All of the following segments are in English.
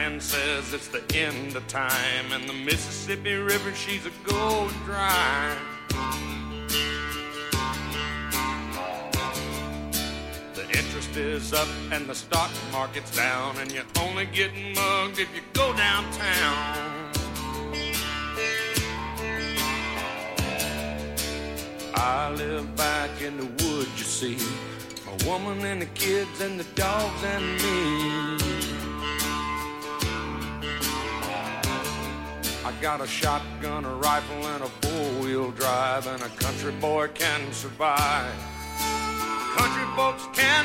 man says it's the end of time, and the Mississippi River, she's a going dry. The interest is up and the stock market's down, and you're only getting mugged if you go downtown. I live back in the woods, you see, a woman and the kids and the dogs and me. I got a shotgun, a rifle, and a four-wheel drive, and a country boy can survive. Country folks can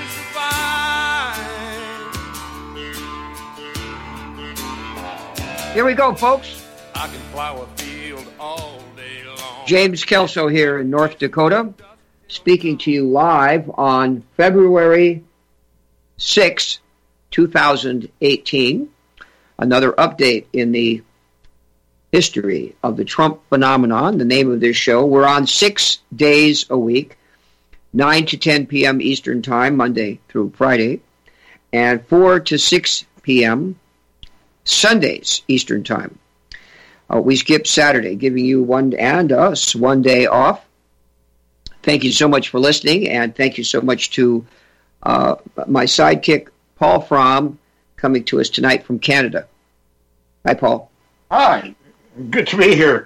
survive. Here we go, folks. I can plow a field all day long. James Kelso here in North Dakota, speaking to you live on February 6, 2018. Another update in the history of the Trump phenomenon, the name of this show. We're on 6 days a week, 9 to 10 p.m. Eastern Time, Monday through Friday, and 4 to 6 p.m. Sundays Eastern Time. We skip Saturday, giving you and us one day off. Thank you so much for listening, and thank you so much to my sidekick, Paul Fromm, coming to us tonight from Canada. Hi, Paul. Hi. Good to be here.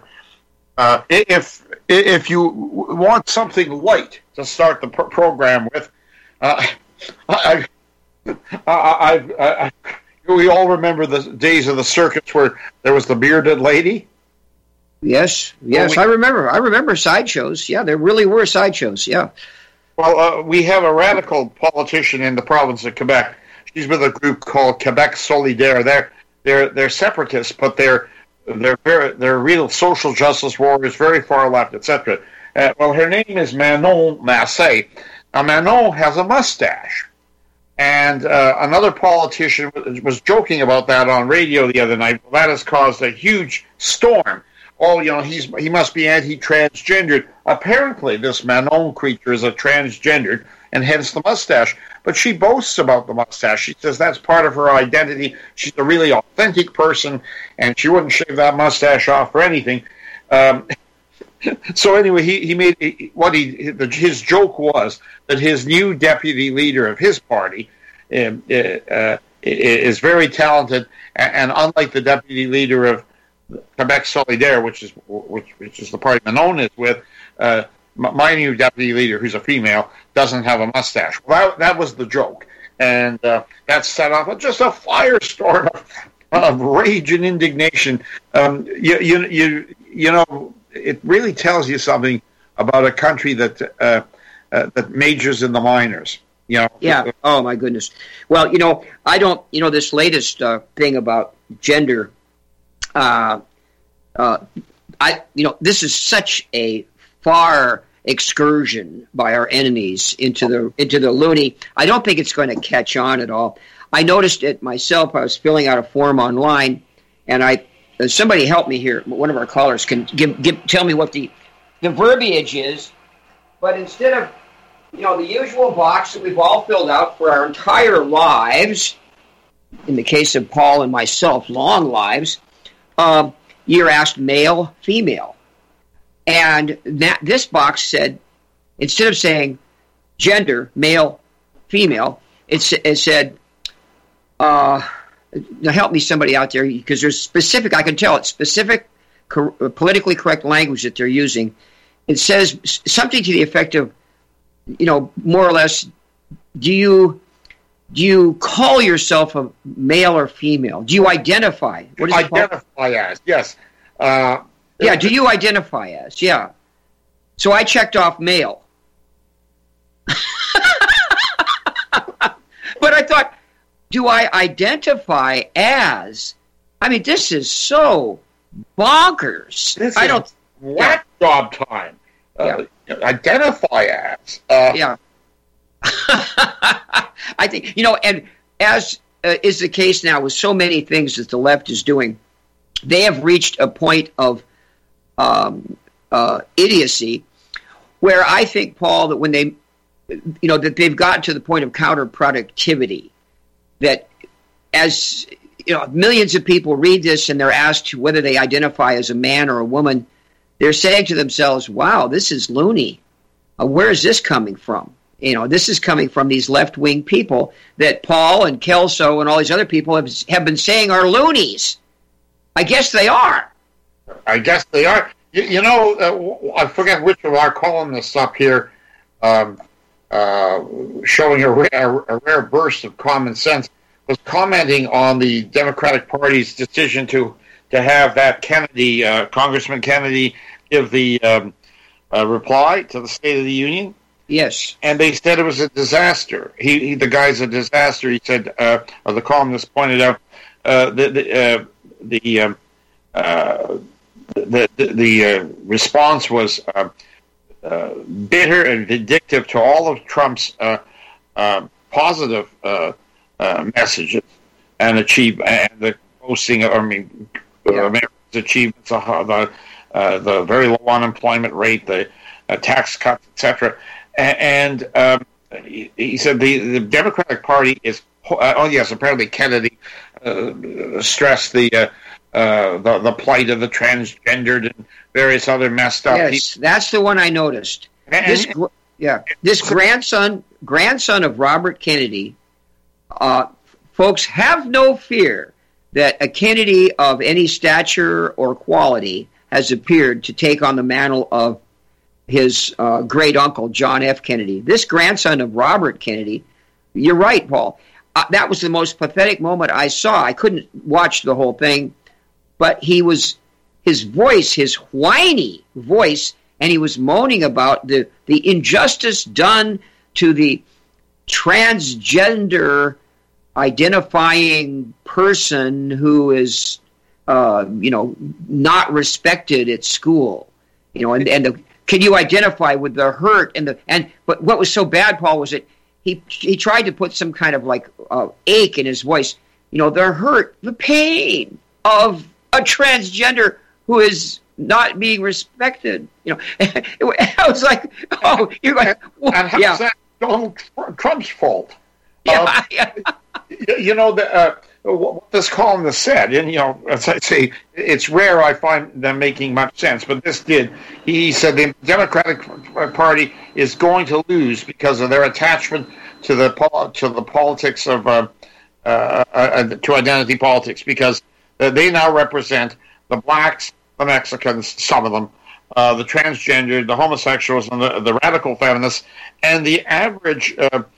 If you want something light to start the program with, we all remember the days of the circus where there was the bearded lady. Yes, I remember sideshows. Yeah, there really were sideshows. Yeah. Well, we have a radical politician in the province of Quebec. She's with a group called Quebec Solidaire. They're separatists, but they're real social justice warriors, very far left, etc. Well, her name is Manon Massé. Now, Manon has a mustache. And another politician was joking about that on radio the other night. Well, that has caused a huge storm. Oh, he must be anti-transgendered. Apparently, this Manon creature is a transgendered, and hence the mustache. But she boasts about the mustache. She says that's part of her identity. She's a really authentic person, and she wouldn't shave that mustache off for anything. So anyway, his joke was that his new deputy leader of his party is very talented, and unlike the deputy leader of Quebec Solidaire, which is the party Manon is with, my new deputy leader, who's a female, doesn't have a mustache. Well, that was the joke, and that set off just a firestorm of rage and indignation. It really tells you something about a country that majors in the minors. Yeah. Oh my goodness. Well, I don't. This latest thing about gender. This is such a far excursion by our enemies into the loony. I don't think it's going to catch on at all. I noticed it myself. I was filling out a form online, and somebody help me here. One of our callers can tell me what the verbiage is. But instead of the usual box that we've all filled out for our entire lives, in the case of Paul and myself, long lives, you're asked male, female. And this box said, instead of saying gender, male, female, it said, now help me somebody out there, because there's specific, I can tell it's specific, politically correct language that they're using. It says something to the effect of, more or less, do you call yourself a male or female? Do you identify? What is identify as? Yes. Do you identify as? Yeah. So I checked off male. But I thought, do I identify as? I mean, this is so bonkers. Whack job time. Identify as. Yeah. I think, and as is the case now with so many things that the left is doing, they have reached a point of idiocy where I think, Paul, that when they, that they've gotten to the point of counterproductivity, that as millions of people read this and they're asked whether they identify as a man or a woman. They're saying to themselves, wow, this is loony. Where is this coming from? This is coming from these left-wing people that Paul and Kelso and all these other people have been saying are loonies. I guess they are. I guess they are. I forget which of our columnists up here showing a rare burst of common sense was commenting on the Democratic Party's decision to have that Kennedy, Congressman Kennedy, give the reply to the State of the Union. Yes. And they said it was a disaster. The guy's a disaster. He said, or the columnist pointed out, the response was bitter and vindictive to all of Trump's positive messages and the boasting of, America's achievements, the very low unemployment rate, the tax cuts, etc. And he said the Democratic Party is. Apparently Kennedy stressed the plight of the transgendered and various other messed up. Yes, that's the one I noticed. This grandson of Robert Kennedy. Folks, have no fear that a Kennedy of any stature or quality has appeared to take on the mantle of his great uncle, John F. Kennedy. This grandson of Robert Kennedy, you're right, Paul. That was the most pathetic moment I saw. I couldn't watch the whole thing, but his voice, his whiny voice, and he was moaning about the injustice done to the transgender identifying person who is, not respected at school, can you identify with the hurt but what was so bad, Paul, was that he tried to put some kind of ache in his voice, the hurt, the pain of a transgender who is not being respected. I was like, oh, you're like, well, and how's that Donald Trump's fault? What this columnist said, and as I say, it's rare I find them making much sense, but this did. He said the Democratic Party is going to lose because of their attachment to the politics of to identity politics, because they now represent the blacks, the Mexicans, some of them, the transgender, the homosexuals, and the radical feminists, and the average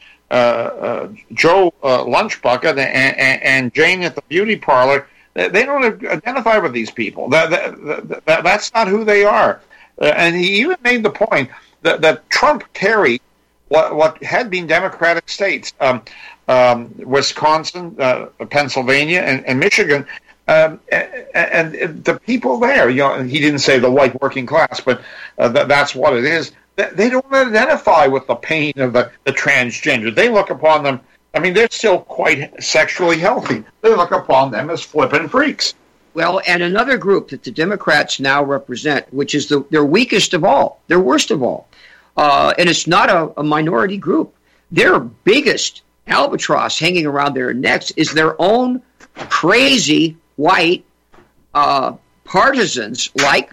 Joe lunch bucket and Jane at the beauty parlor. They don't identify with these people. That's not who they are. And he even made the point that Trump carried what had been Democratic states, Wisconsin, Pennsylvania, and Michigan, and the people there. He didn't say the white working class, but that's what it is. They don't identify with the pain of the transgender. They look upon them. They're still quite sexually healthy. They look upon them as flippin' freaks. Well, and another group that the Democrats now represent, which is their weakest of all, their worst of all, and it's not a minority group. Their biggest albatross hanging around their necks is their own crazy white partisans like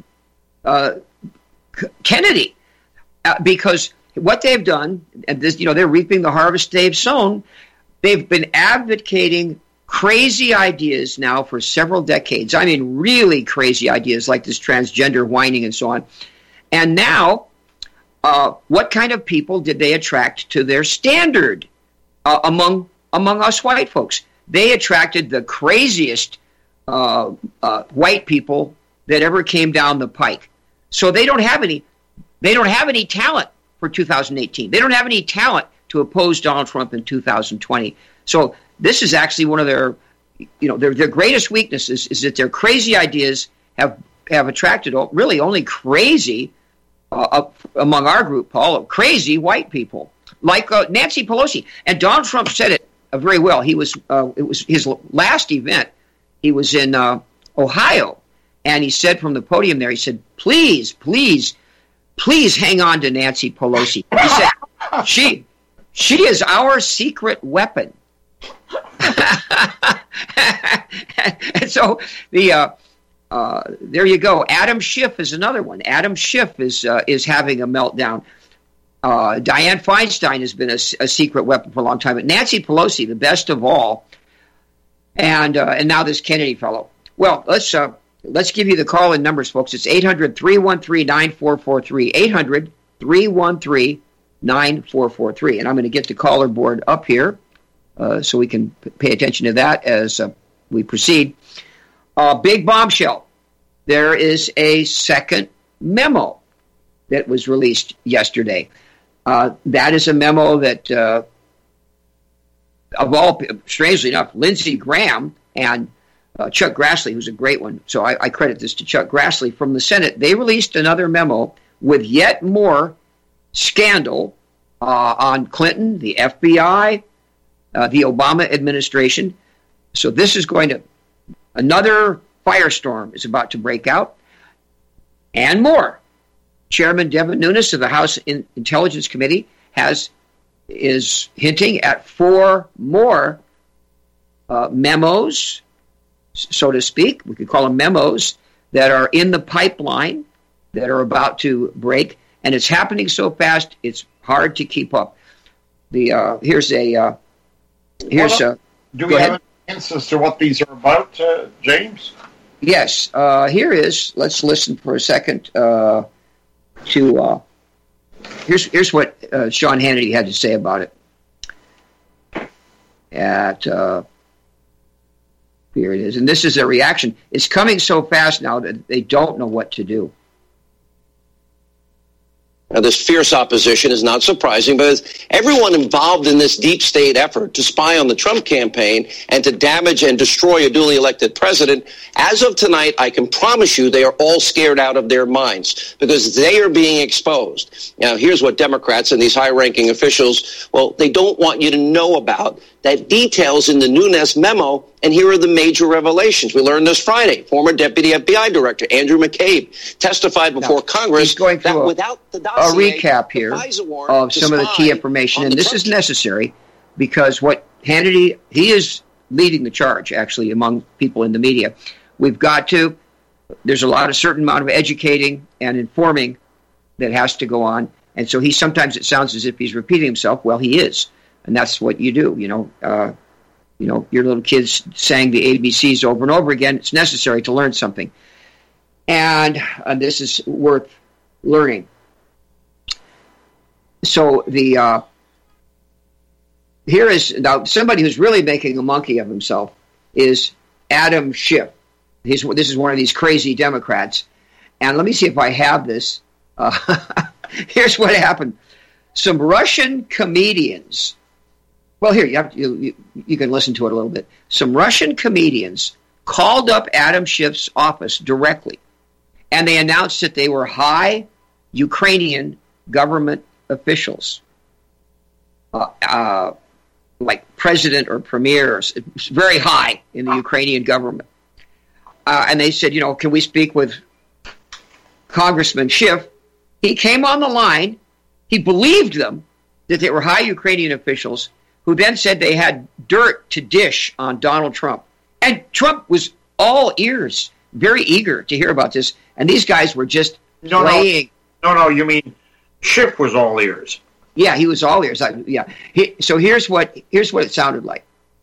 Kennedy. Because what they've done, and this, they're reaping the harvest they've sown. They've been advocating crazy ideas now for several decades. Really crazy ideas like this transgender whining and so on. And now, what kind of people did they attract to their standard among us white folks? They attracted the craziest white people that ever came down the pike. So they don't have any talent for 2018. They don't have any talent to oppose Donald Trump in 2020. So this is actually one of their greatest weaknesses, is that their crazy ideas have attracted really only crazy, among our group, Paul, crazy white people like Nancy Pelosi. And Donald Trump said it very well. It was his last event. He was in Ohio, and he said from the podium there, he said, please hang on to Nancy Pelosi. He said, she is our secret weapon. And so there you go. Adam Schiff is another one. Adam Schiff is having a meltdown. Dianne Feinstein has been a secret weapon for a long time. But Nancy Pelosi, the best of all, and now this Kennedy fellow. Well, let's give you the call-in numbers, folks. It's 800-313-9443. 800-313-9443. And I'm going to get the caller board up here so we can pay attention to that as we proceed. Big bombshell. There is a second memo that was released yesterday. That is a memo that, strangely enough, Lindsey Graham and Chuck Grassley, who's a great one, so I credit this to Chuck Grassley from the Senate, they released another memo with yet more scandal on Clinton, the FBI, the Obama administration. So this is another firestorm is about to break out, and more. Chairman Devin Nunes of the House Intelligence Committee is hinting at 4 more memos, so to speak. We could call them memos that are in the pipeline that are about to break, and it's happening so fast it's hard to keep up. Do we have an answer as to what these are about, James? Yes. Here is. Let's listen for a second. Here's what Sean Hannity had to say about it. Here it is, and this is a reaction. It's coming so fast now that they don't know what to do. Now, this fierce opposition is not surprising because everyone involved in this deep state effort to spy on the Trump campaign and to damage and destroy a duly elected president, as of tonight, I can promise you they are all scared out of their minds because they are being exposed. Now, here's what Democrats and these high-ranking officials, they don't want you to know about. That details in the Nunes memo, and here are the major revelations. We learned this Friday. Former Deputy FBI Director Andrew McCabe testified before Congress that without the dossier, a recap here of some of the key information, and this is necessary because what Hannity, he is leading the charge, actually, among people in the media. There's a certain amount of educating and informing that has to go on, and so sometimes it sounds as if he's repeating himself. Well, he is. And that's what you do, your little kids sang the ABCs over and over again. It's necessary to learn something. And this is worth learning. So here is now somebody who's really making a monkey of himself is Adam Schiff. This is one of these crazy Democrats. And let me see if I have this. Here's what happened. Some Russian comedians. Well, here, you can listen to it a little bit. Some Russian comedians called up Adam Schiff's office directly, and they announced that they were high Ukrainian government officials, like president or premier, very high in the Ukrainian government. And they said, can we speak with Congressman Schiff? He came on the line. He believed them that they were high Ukrainian officials who then said they had dirt to dish on Donald Trump. And Trump was all ears, very eager to hear about this. And these guys were just playing. No, you mean Schiff was all ears. Yeah, he was all ears. So here's what it sounded like.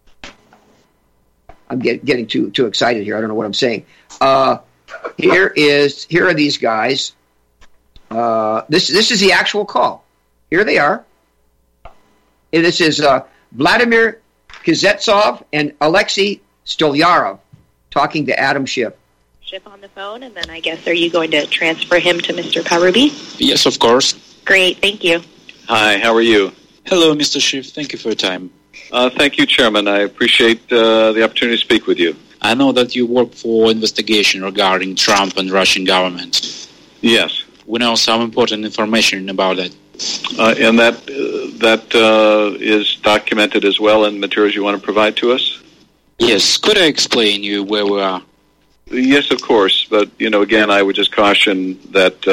I'm getting too excited here. I don't know what I'm saying. Here are these guys. This is the actual call. Here they are. And this is Vladimir Kuznetsov and Alexei Stolyarov talking to Adam Schiff. Schiff on the phone, and then I guess are you going to transfer him to Mr. Karubi? Yes, of course. Great, thank you. Hi, how are you? Hello, Mr. Schiff. Thank you for your time. Thank you, Chairman. I appreciate the opportunity to speak with you. I know that you work for investigation regarding Trump and Russian government. Yes. We know some important information about that. And that is documented as well in materials you want to provide to us? Yes. Could I explain you where we are? Yes, of course. But, again, I would just caution that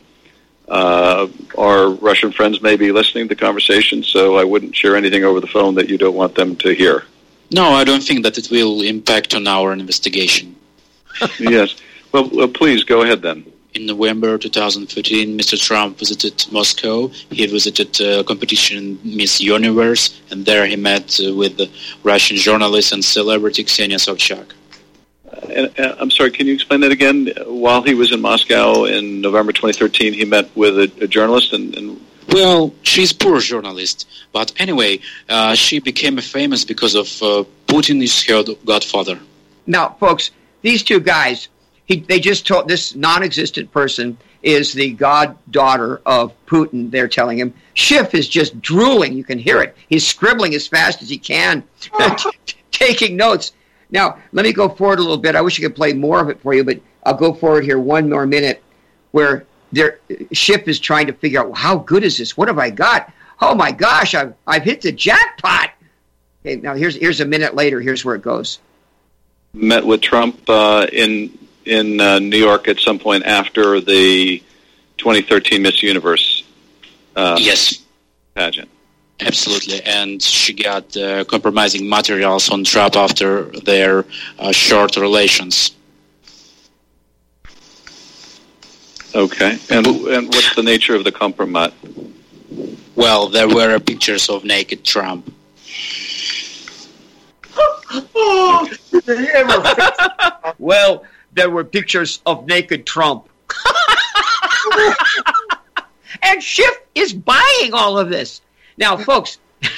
our Russian friends may be listening to the conversation, so I wouldn't share anything over the phone that you don't want them to hear. No, I don't think that it will impact on our investigation. Yes. Well, please go ahead then. In November 2013, Mr. Trump visited Moscow. He visited competition Miss Universe, and there he met with the Russian journalist and celebrity Ksenia Sobchak. I'm sorry, can you explain that again? While he was in Moscow in November 2013, he met with a journalist and Well, she's a poor journalist, but anyway, she became famous because of Putin is her godfather. Now, folks, these two guys, they just told this non-existent person is the goddaughter of Putin. They're telling him. Schiff is just drooling. You can hear it. He's scribbling as fast as he can, taking notes. Now, let me go forward a little bit. I wish I could play more of it for you, but I'll go forward here one more minute where Schiff is trying to figure out, well, how good is this? What have I got? Oh, my gosh, I've hit the jackpot. Okay, now, here's a minute later. Here's where it goes. met with Trump in New York at some point after the 2013 Miss Universe Yes. pageant. Absolutely, and she got compromising materials on Trump after their short relations. Okay, and what's the nature of the compromise? Well, there were pictures of naked Trump. Well, there were pictures of naked Trump. And Schiff is buying all of this. Now, folks,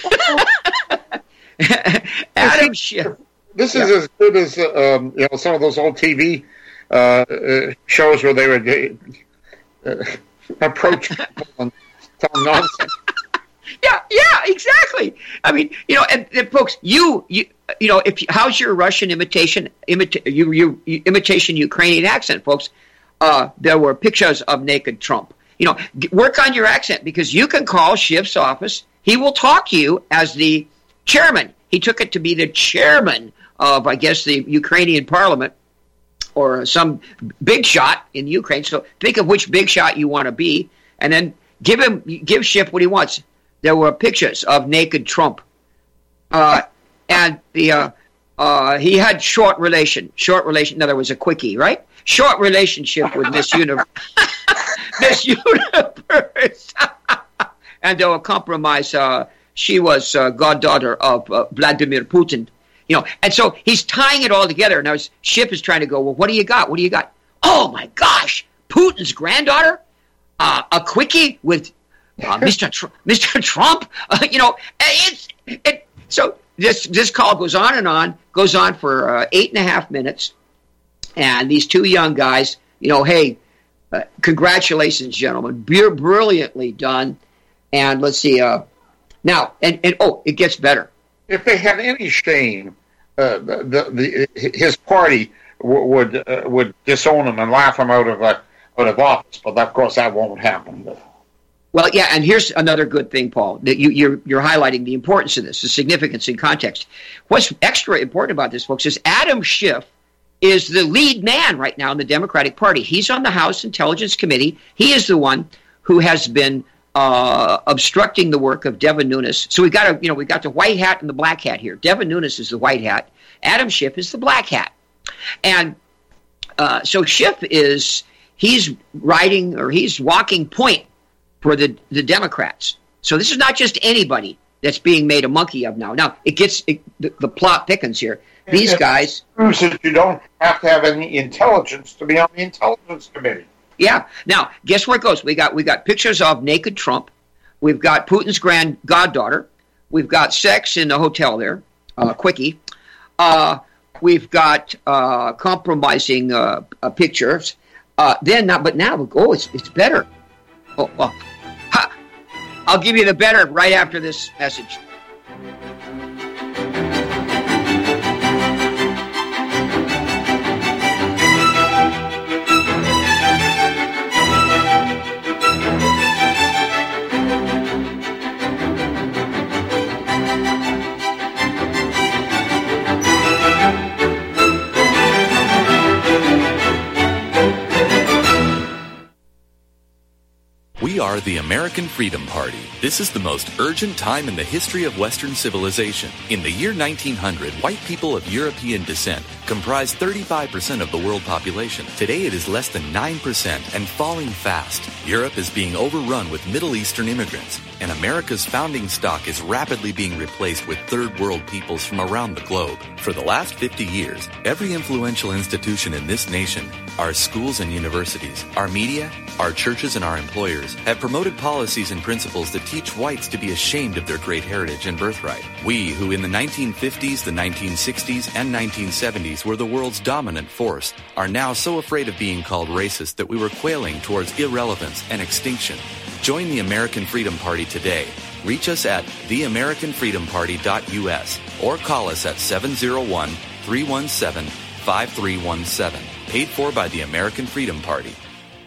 Adam Schiff. This is as good as some of those old TV shows where they would approach people and tell them nonsense. Yeah, exactly. I mean, and folks, how's your Russian imitation Ukrainian accent, folks? There were pictures of naked Trump. Work on your accent because you can call Schiff's office. He will talk to you as the chairman. He took it to be the chairman of, I guess, the Ukrainian parliament or some big shot in Ukraine. So think of which big shot you want to be, and then give Schiff what he wants. There were pictures of naked Trump, and he had short relation. Now there was a quickie, right? Short relationship with Miss Universe. Miss Universe. And there were compromise. She was goddaughter of Vladimir Putin. And so he's tying it all together. Now Schiff is trying to go, well, what do you got? What do you got? Oh, my gosh. Putin's granddaughter? A quickie with Mr. Trump? So this call goes on for 8.5 minutes. And these two young guys, hey, congratulations, gentlemen. Brilliantly done. And let's see. Now, it gets better. If they had any shame, his party would disown him and laugh him out of office. But of course, that won't happen. Well, yeah, and here's another good thing, Paul. That you're highlighting the importance of this, the significance in context. What's extra important about this, folks, is Adam Schiff is the lead man right now in the Democratic Party. He's on the House Intelligence Committee. He is the one who has been obstructing the work of Devin Nunes. So we got the white hat and the black hat here. Devin Nunes is the white hat. Adam Schiff is the black hat. And so Schiff he's walking point for the Democrats. So this is not just anybody that's being made a monkey of now. Now the plot thickens here. These guys proves that you don't have to have any intelligence to be on the Intelligence Committee. Yeah. Now, guess where it goes? We got pictures of naked Trump. We've got Putin's goddaughter. We've got sex in the hotel there, quickie. We've got compromising pictures. But now, it's better. I'll give you the better right after this message. We are the American Freedom Party. This is the most urgent time in the history of Western civilization. In the year 1900, white people of European descent comprised 35% of the world population. Today it is less than 9% and falling fast. Europe is being overrun with Middle Eastern immigrants, and America's founding stock is rapidly being replaced with third world peoples from around the globe. For the last 50 years, every influential institution in this nation, our schools and universities, our media, our churches, and our employers have promoted policies and principles that teach whites to be ashamed of their great heritage and birthright. We, who in the 1950s, the 1960s, and 1970s were the world's dominant force, are now so afraid of being called racist that we were quailing towards irrelevance and extinction. Join the American Freedom Party today. Reach us at theamericanfreedomparty.us or call us at 701-317-5317. Paid for by the American Freedom Party.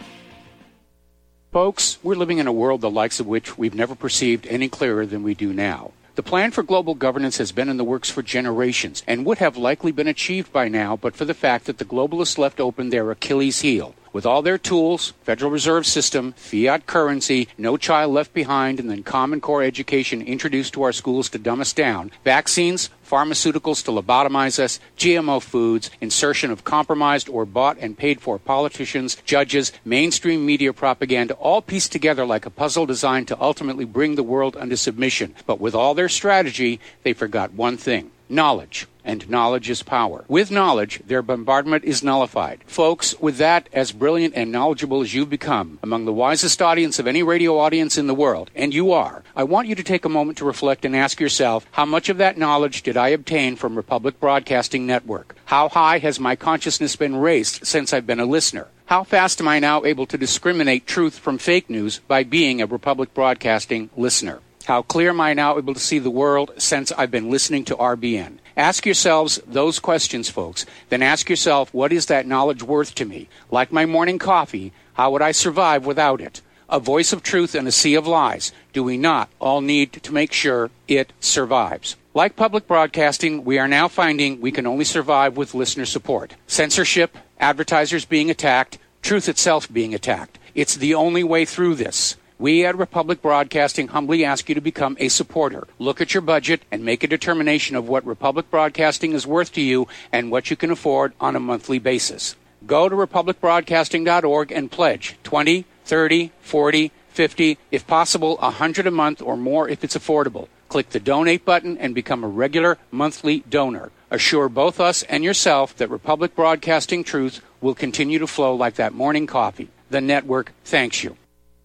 Folks, we're living in a world the likes of which we've never perceived any clearer than we do now. The plan for global governance has been in the works for generations and would have likely been achieved by now but for the fact that the globalists left open their Achilles heel. With all their tools, Federal Reserve System, fiat currency, no child left behind, and then Common Core education introduced to our schools to dumb us down, vaccines, pharmaceuticals to lobotomize us, GMO foods, insertion of compromised or bought and paid for politicians, judges, mainstream media propaganda, all pieced together like a puzzle designed to ultimately bring the world under submission. But with all their strategy, they forgot one thing: knowledge. And knowledge is power. With knowledge, their bombardment is nullified. Folks, with that, as brilliant and knowledgeable as you've become, among the wisest audience of any radio audience in the world, and you are, I want you to take a moment to reflect and ask yourself, how much of that knowledge did I obtain from Republic Broadcasting Network? How high has my consciousness been raised since I've been a listener? How fast am I now able to discriminate truth from fake news by being a Republic Broadcasting listener? How clear am I now able to see the world since I've been listening to RBN? Ask yourselves those questions, folks. Then ask yourself, what is that knowledge worth to me? Like my morning coffee, how would I survive without it? A voice of truth in a sea of lies. Do we not all need to make sure it survives? Like public broadcasting, we are now finding we can only survive with listener support. Censorship, advertisers being attacked, truth itself being attacked. It's the only way through this. We at Republic Broadcasting humbly ask you to become a supporter. Look at your budget and make a determination of what Republic Broadcasting is worth to you and what you can afford on a monthly basis. Go to republicbroadcasting.org and pledge $20, $30, $40, $50, if possible, $100 a month or more if it's affordable. Click the donate button and become a regular monthly donor. Assure both us and yourself that Republic Broadcasting truth will continue to flow like that morning coffee. The network thanks you.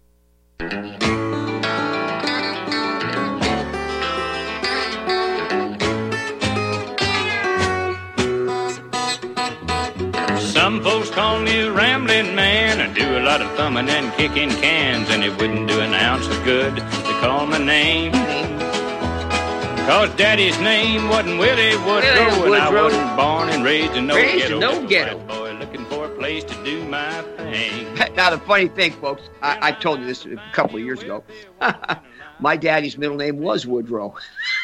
Some folks call me a rambling man. I do a lot of thumbing and kicking cans, and it wouldn't do an ounce of good to call my name. Cause Daddy's name wasn't Willie Woodrow, and I wasn't born and raised in no ghetto. Boy looking for a place to do my thing. Now, the funny thing, folks, I told you this a couple of years ago. My daddy's middle name was Woodrow.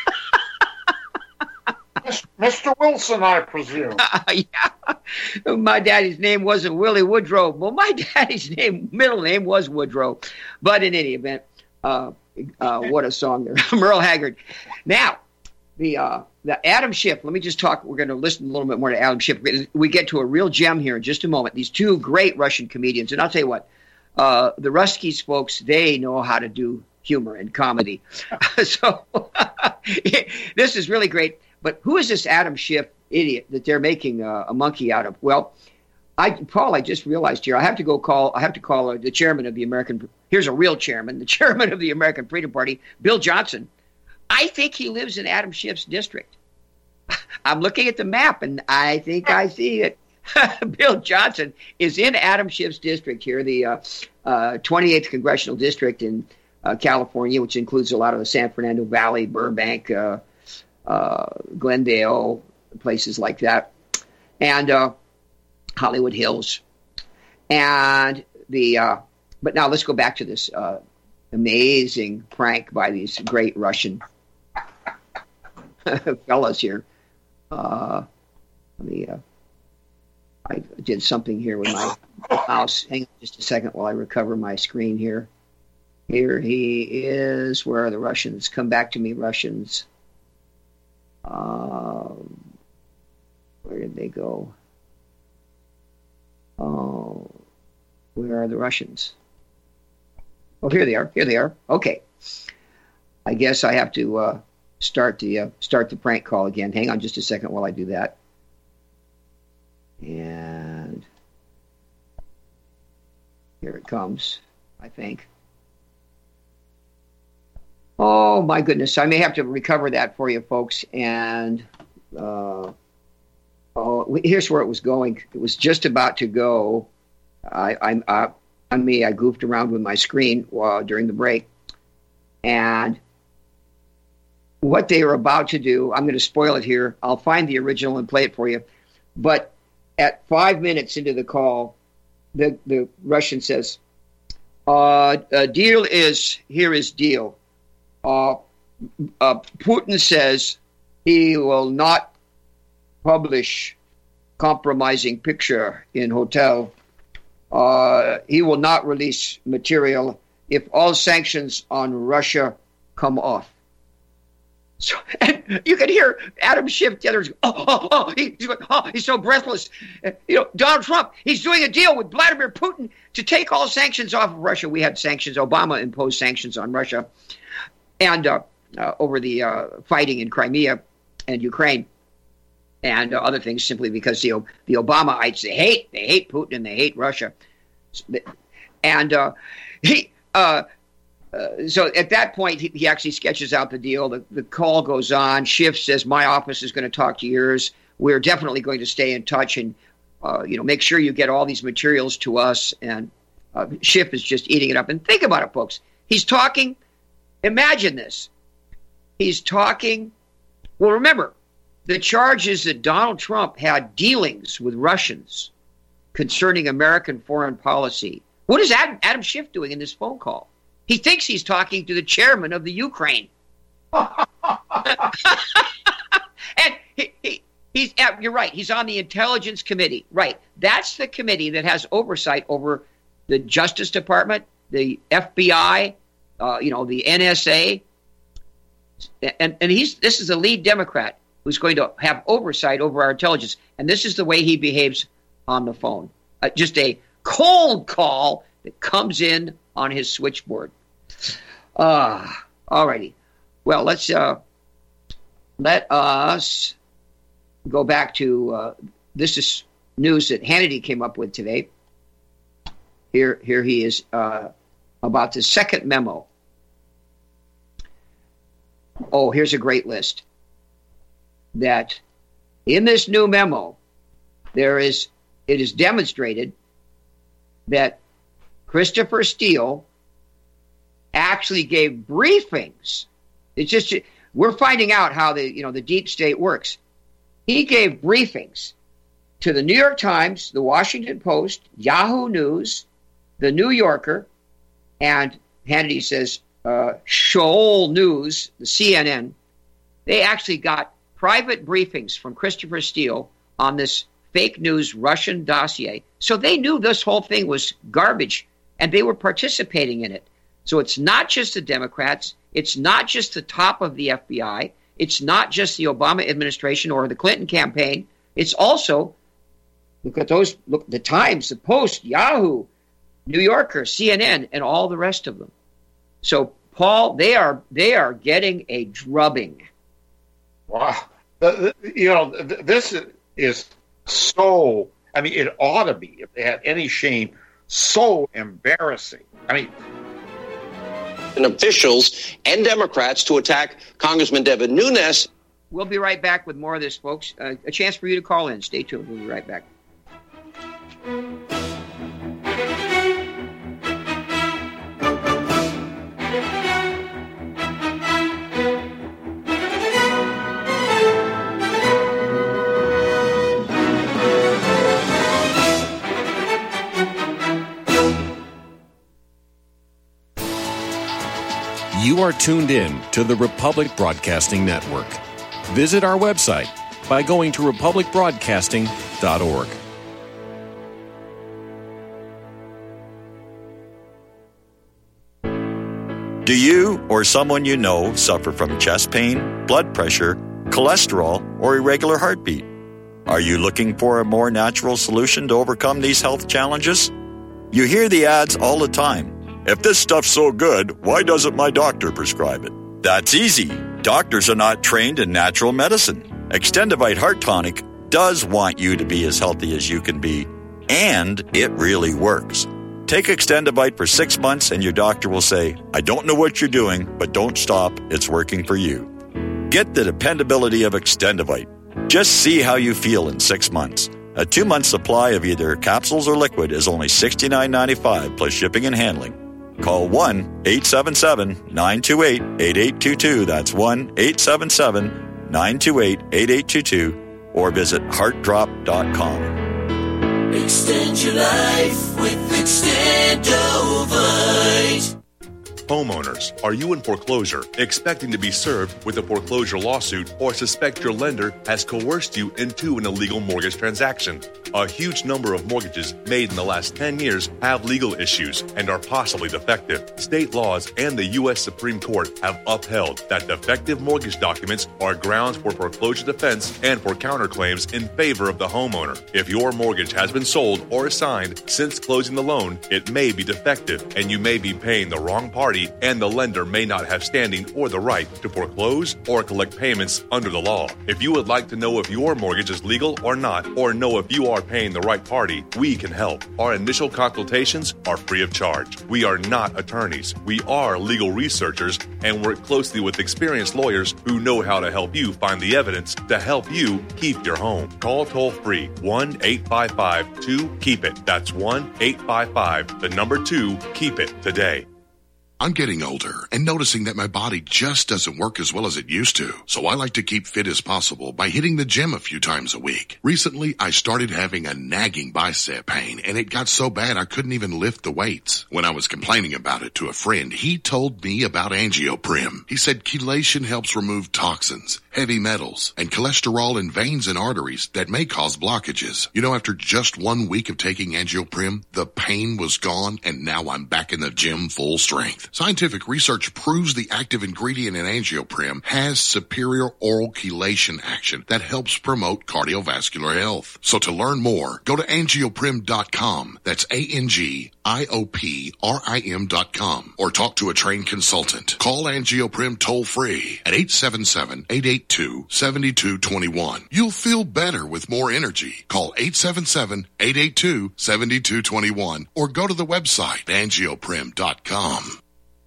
Mr. Wilson, I presume. Yeah. My daddy's name wasn't Willie Woodrow. Well, my daddy's middle name was Woodrow. But in any event, what a song there. Merle Haggard. Now, the Adam Schiff, let me just talk. We're going to listen a little bit more to Adam Schiff. We get to a real gem here in just a moment. These two great Russian comedians. And I'll tell you what, the Ruskies, folks, they know how to do humor and comedy. So this is really great. But who is this Adam Schiff idiot that they're making a monkey out of? Well, Paul, I just realized here, I have to call the chairman of the American. Here's a real chairman, the chairman of the American Freedom Party, Bill Johnson. I think he lives in Adam Schiff's district. I'm looking at the map, and I think I see it. Bill Johnson is in Adam Schiff's district here, the 28th Congressional District in California, which includes a lot of the San Fernando Valley, Burbank, Glendale, places like that, and Hollywood Hills. And but now let's go back to this amazing prank by these great Russian fellas here. I did something here with my mouse. Hang on just a second while I recover my screen here. Here he is. Where are the Russians? Come back to me, Russians. Where did they go? Oh, where are the Russians? Oh, here they are. Here they are. Okay. I guess I have to start the prank call again. Hang on just a second while I do that. And here it comes, I think. Oh, my goodness. I may have to recover that for you, folks. And here's where it was going. It was just about to go. I goofed around with my screen during the break. And what they were about to do, I'm going to spoil it here. I'll find the original and play it for you. But at 5 minutes into the call, the Russian says, deal is deal. Putin says he will not publish compromising picture in hotel. He will not release material if all sanctions on Russia come off. So, and you can hear Adam Schiff, the others, he's so breathless. Donald Trump, he's doing a deal with Vladimir Putin to take all sanctions off of Russia. We had sanctions. Obama imposed sanctions on Russia and over the fighting in Crimea and Ukraine and other things, simply because the Obamaites, they hate Putin and they hate Russia. And so at that point, he actually sketches out the deal. The call goes on. Schiff says, my office is going to talk to yours. We're definitely going to stay in touch and, make sure you get all these materials to us. And Schiff is just eating it up. And think about it, folks. He's talking. Imagine this. He's talking. Well, remember, the charge is that Donald Trump had dealings with Russians concerning American foreign policy. What is Adam Schiff doing in this phone call? He thinks he's talking to the chairman of the Ukraine. And he's you're right. He's on the Intelligence Committee. Right. That's the committee that has oversight over the Justice Department, the FBI, the NSA. And this is the lead Democrat who's going to have oversight over our intelligence. And this is the way he behaves on the phone. Just a cold call that comes in on his switchboard. All righty. Well, let us go back to this is news that Hannity came up with today. Here he is about the second memo. Oh, here's a great list. That in this new memo, it is demonstrated that Christopher Steele actually gave briefings. It's just we're finding out how the deep state works. He gave briefings to the New York Times, the Washington Post, Yahoo News, the New Yorker, and Hannity says Shoal News, the CNN. They actually got private briefings from Christopher Steele on this fake news Russian dossier. So they knew this whole thing was garbage, and they were participating in it. So it's not just the Democrats. It's not just the top of the FBI. It's not just the Obama administration or the Clinton campaign. It's also, look, the Times, the Post, Yahoo, New Yorker, CNN, and all the rest of them. So, Paul, they are getting a drubbing. Wow. This is so, it ought to be, if they had any shame, so embarrassing. And officials and Democrats to attack Congressman Devin Nunes. We'll be right back with more of this, folks. A chance for you to call in. Stay tuned. We'll be right back. You are tuned in to the Republic Broadcasting Network. Visit our website by going to republicbroadcasting.org. Do you or someone you know suffer from chest pain, blood pressure, cholesterol, or irregular heartbeat? Are you looking for a more natural solution to overcome these health challenges? You hear the ads all the time. If this stuff's so good, why doesn't my doctor prescribe it? That's easy. Doctors are not trained in natural medicine. Extendivite Heart Tonic does want you to be as healthy as you can be, and it really works. Take Extendivite for 6 months and your doctor will say, I don't know what you're doing, but don't stop. It's working for you. Get the dependability of Extendivite. Just see how you feel in 6 months. A 2-month supply of either capsules or liquid is only $69.95 plus shipping and handling. Call 1-877-928-8822. That's 1-877-928-8822. Or visit heartdrop.com. Extend your life with Extendovite. Homeowners, are you in foreclosure, expecting to be served with a foreclosure lawsuit, or suspect your lender has coerced you into an illegal mortgage transaction? A huge number of mortgages made in the last 10 years have legal issues and are possibly defective. State laws and the U.S. Supreme Court have upheld that defective mortgage documents are grounds for foreclosure defense and for counterclaims in favor of the homeowner. If your mortgage has been sold or assigned since closing the loan, it may be defective and you may be paying the wrong party, and the lender may not have standing or the right to foreclose or collect payments under the law. If you would like to know if your mortgage is legal or not, or know if you are paying the right party, we can help. Our initial consultations are free of charge. We are not attorneys. We are legal researchers and work closely with experienced lawyers who know how to help you find the evidence to help you keep your home. Call toll-free 1-855-2-KEEP-IT. That's 1-855-2-KEEP-IT today. I'm getting older and noticing that my body just doesn't work as well as it used to. So I like to keep fit as possible by hitting the gym a few times a week. Recently, I started having a nagging bicep pain, and it got so bad I couldn't even lift the weights. When I was complaining about it to a friend, he told me about Angioprim. He said chelation helps remove toxins, heavy metals, and cholesterol in veins and arteries that may cause blockages. You know, after just 1 week of taking Angioprim, the pain was gone, and now I'm back in the gym full strength. Scientific research proves the active ingredient in Angioprim has superior oral chelation action that helps promote cardiovascular health. So to learn more, go to angioprim.com. That's ANGIOPRIM.com. Or talk to a trained consultant. Call Angioprim toll free at 877-882-7221. You'll feel better with more energy. Call 877-882-7221 or go to the website angioprim.com.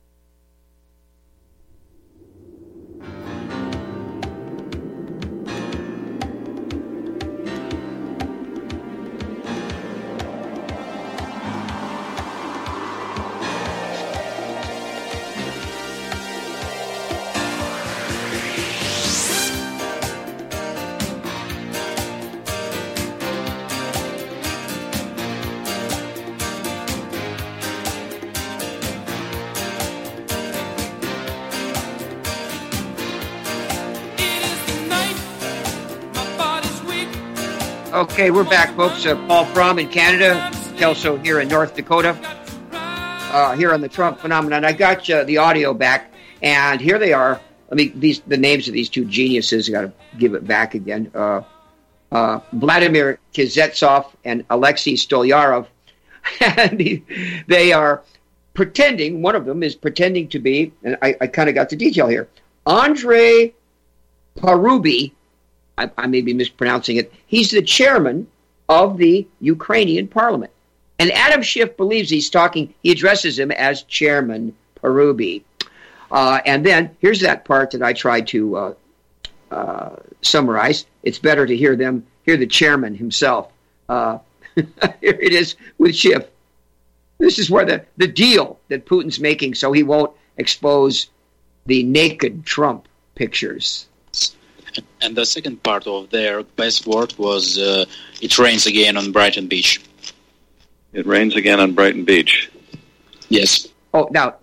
Okay, we're back, folks. Paul Fromm in Canada, Kelso here in North Dakota, here on the Trump phenomenon. I got the audio back, and here they are. The names of these two geniuses. I got to give it back again. Vladimir Kizetsov and Alexei Stolyarov, and they are pretending. One of them is pretending to be, and I kind of got the detail here. Andrei Paruby. I may be mispronouncing it. He's the chairman of the Ukrainian parliament. And Adam Schiff believes he's talking, he addresses him as Chairman Paruby. And then here's that part that I tried to summarize. It's better to hear the chairman himself. Here it is with Schiff. This is where the deal that Putin's making so he won't expose the naked Trump pictures. And the second part of their best word was, it rains again on Brighton Beach. It rains again on Brighton Beach. Yes. Oh, now,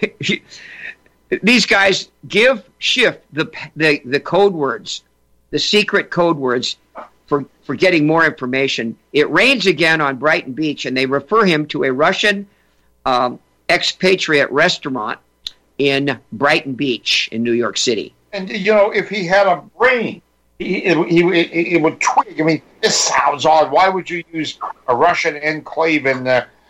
these guys give Schiff the code words, the secret code words for getting more information. It rains again on Brighton Beach, and they refer him to a Russian expatriate restaurant in Brighton Beach in New York City. And, if he had a brain, it would twig. I mean, this sounds odd. Why would you use a Russian enclave in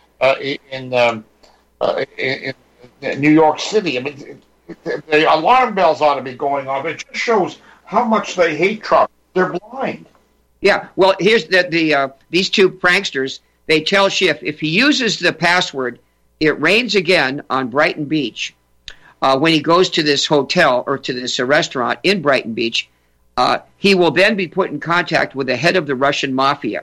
New York City? I mean, the alarm bells ought to be going off. It just shows how much they hate Trump. They're blind. Yeah, well, here's these two pranksters. They tell Schiff if he uses the password, it rains again on Brighton Beach. When he goes to this hotel or to this restaurant in Brighton Beach, he will then be put in contact with the head of the Russian mafia.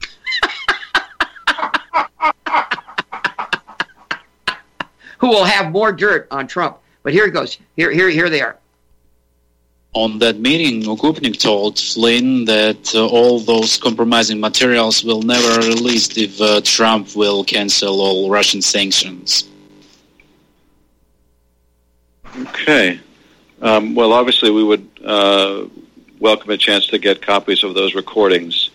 Who will have more dirt on Trump. But here it goes. Here they are. On that meeting, Okupnik told Flynn that all those compromising materials will never be released if Trump will cancel all Russian sanctions. Okay. Well, obviously, we would welcome a chance to get copies of those recordings.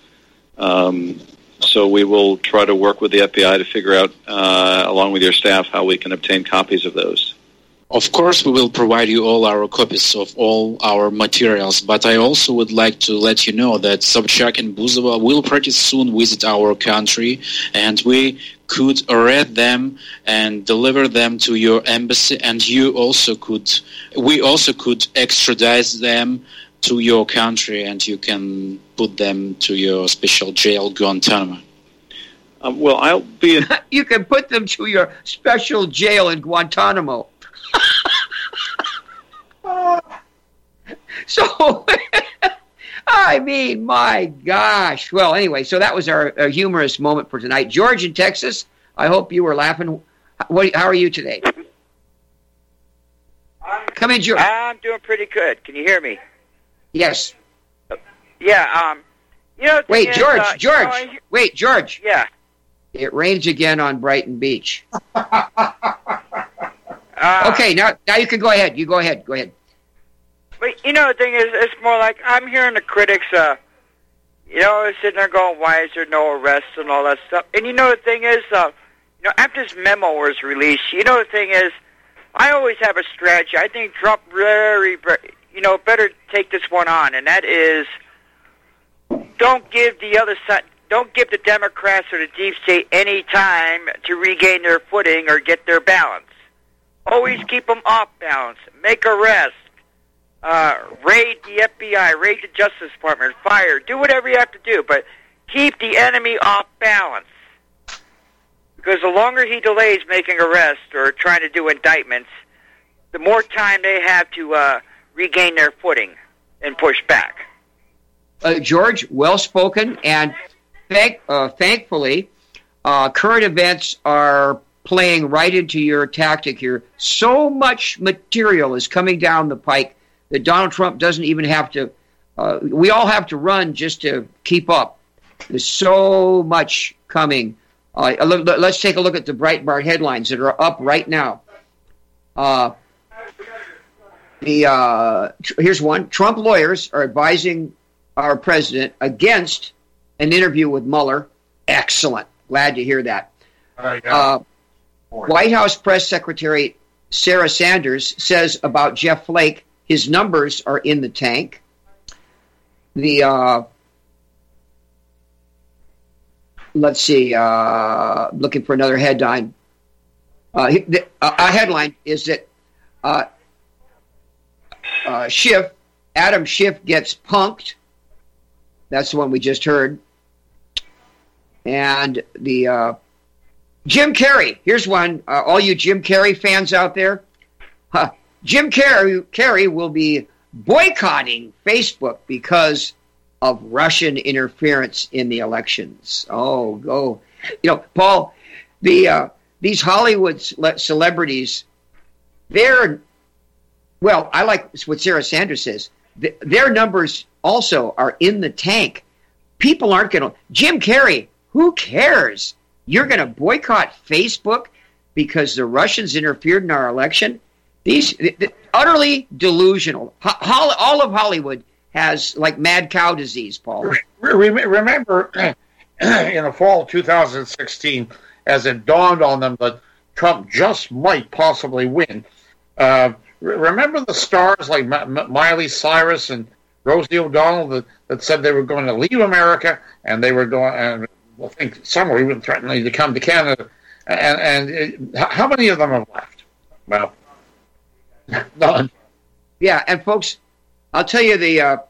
So we will try to work with the FBI to figure out, along with your staff, how we can obtain copies of those. Of course, we will provide you all our copies of all our materials, but I also would like to let you know that Sobchak and Buzova will pretty soon visit our country, and we could read them and deliver them to your embassy, and we also could extradite them to your country, and you can put them to your special jail, Guantanamo. Well, I'll be... You can put them to your special jail in Guantanamo. So, I mean, my gosh. Well, anyway, so that was our humorous moment for tonight. George in Texas, I hope you were laughing. How are you today? Come in, George. I'm doing pretty good. Can you hear me? Yes. Yeah, Wait, George. Wait, George. Yeah. It rains again on Brighton Beach. Okay, now you can go ahead. Go ahead. But the thing is, it's more like I'm hearing the critics, sitting there going, "Why is there no arrests and all that stuff?" And the thing is, after this memo was released, the thing is, I always have a strategy. I think Trump better take this one on, and that is, don't give the other side, don't give the Democrats or the deep state any time to regain their footing or get their balance. Always keep them off balance. Make arrests. Raid the FBI. Raid the Justice Department. Fire. Do whatever you have to do. But keep the enemy off balance. Because the longer he delays making arrests or trying to do indictments, the more time they have to regain their footing and push back. George, well spoken. And thankfully, current events are playing right into your tactic here. So much material is coming down the pike that Donald Trump doesn't even have to, we all have to run just to keep up. There's so much coming. Let's take a look at the Breitbart headlines that are up right now. Here's one. Trump lawyers are advising our president against an interview with Mueller. Excellent. Glad to hear that. White House Press Secretary Sarah Sanders says about Jeff Flake, his numbers are in the tank. Let's see, looking for another headline. A headline is that Adam Schiff gets punked. That's the one we just heard. And Jim Carrey, here's one. All you Jim Carrey fans out there, Jim Carrey will be boycotting Facebook because of Russian interference in the elections. Oh, go. Paul, these Hollywood celebrities, I like what Sarah Sanders says. Their numbers also are in the tank. People aren't going to... Jim Carrey, who cares? You're going to boycott Facebook because the Russians interfered in our election? Utterly delusional. All of Hollywood has like mad cow disease, Paul. Remember in the fall of 2016, as it dawned on them that Trump just might possibly win, Remember the stars like Miley Cyrus and Rosie O'Donnell that said they were going to leave America and they were going, and I think some were even threatening to come to Canada. And how many of them have left? Well, none. Yeah, and folks, I'll tell you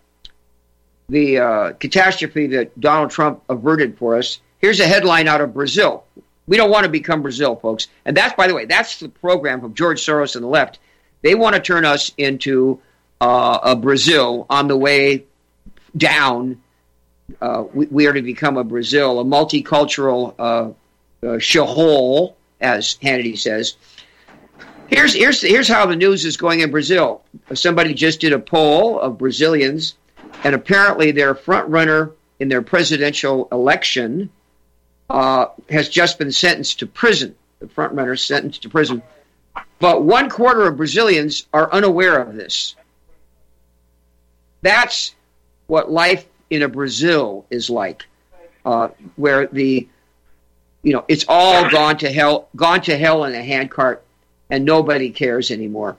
the catastrophe that Donald Trump averted for us. Here's a headline out of Brazil. We don't want to become Brazil, folks. And that's, by the way, that's the program of George Soros and the left. They want to turn us into a Brazil on the way down. We are to become a Brazil, a multicultural Sheol, as Hannity says. Here's how the news is going in Brazil. Somebody just did a poll of Brazilians, and apparently their front runner in their presidential election has just been sentenced to prison. The front runner sentenced to prison. But 1/4 of Brazilians are unaware of this. That's what life in a Brazil is like, where it's all gone to hell in a handcart, and nobody cares anymore.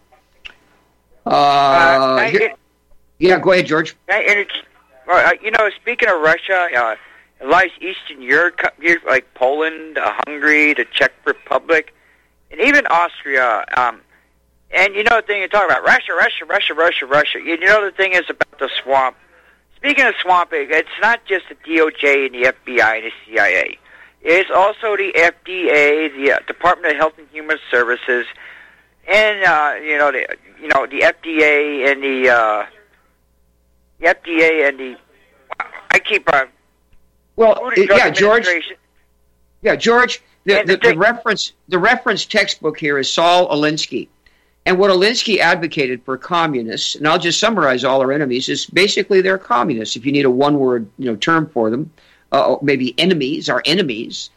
Yeah, go ahead, George. Speaking of Russia, it lies Eastern Europe, like Poland, Hungary, the Czech Republic, and even Austria. And the thing you talk about, Russia. The thing is about the swamp. Speaking of swamping, it's not just the DOJ and the FBI and the CIA. It's also the FDA, the Department of Health and Human Services, and the FDA and George. The reference textbook here is Saul Alinsky. And what Alinsky advocated for communists, and I'll just summarize all our enemies, is basically they're communists. If you need a one-word term for them, maybe enemies are enemies.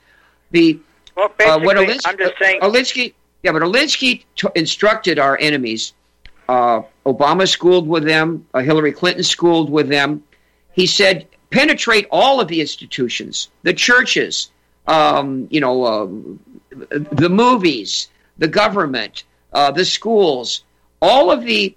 Alinsky instructed our enemies. Obama schooled with them. Hillary Clinton schooled with them. He said, penetrate all of the institutions, the churches, the movies, the government, the schools, all of the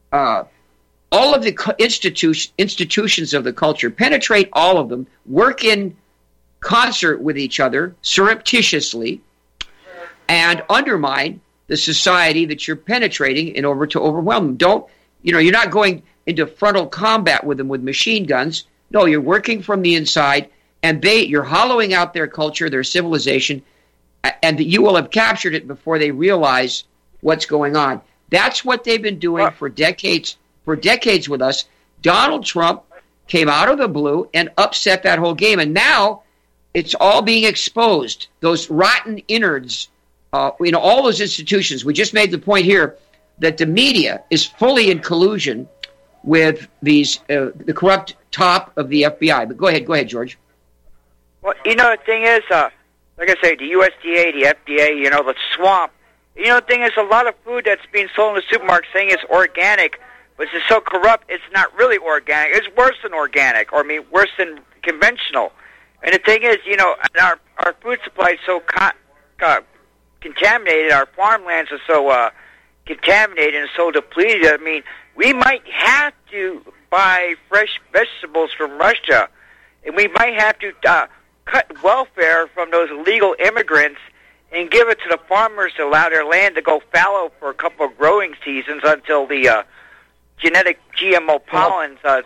institutions of the culture. Penetrate all of them. Work in concert with each other surreptitiously, and undermine the society that you're penetrating in order to overwhelm them. You're not going into frontal combat with them with machine guns. No, you're working from the inside, and you're hollowing out their culture, their civilization, and you will have captured it before they realize what's going on. That's what they've been doing for decades with us. Donald Trump came out of the blue and upset that whole game, and now it's all being exposed. Those rotten innards, all those institutions. We just made the point here that the media is fully in collusion with the corrupt top of the FBI. But go ahead, George. Well, the thing is, like I say, the USDA, the FDA, the swamp. The thing is, a lot of food that's being sold in the supermarket saying it's organic, but it's so corrupt, it's not really organic. It's worse than organic, worse than conventional. And the thing is, our food supply is so contaminated, our farmlands are so contaminated and so depleted. We might have to buy fresh vegetables from Russia, and we might have to cut welfare from those illegal immigrants and give it to the farmers to allow their land to go fallow for a couple of growing seasons until the genetic GMO pollens the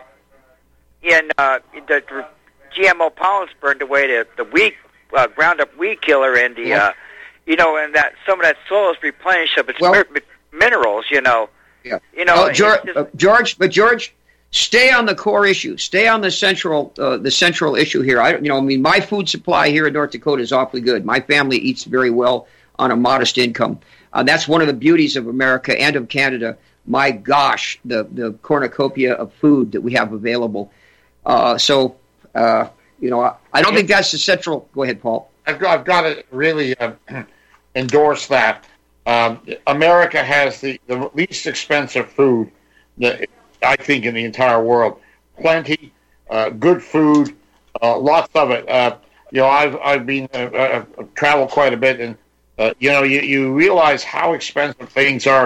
GMO pollens burned away the wheat Roundup weed killer and the and that some of that soil is replenished of its minerals. George, stay on the core issue. Stay on the central issue here. My food supply here in North Dakota is awfully good. My family eats very well on a modest income. That's one of the beauties of America and of Canada. My gosh, the cornucopia of food that we have available. I don't think that's the central. Go ahead, Paul. I've got to really endorse that. America has the least expensive food, I think, in the entire world. Plenty, good food, lots of it. I've been traveled quite a bit, and you realize how expensive things are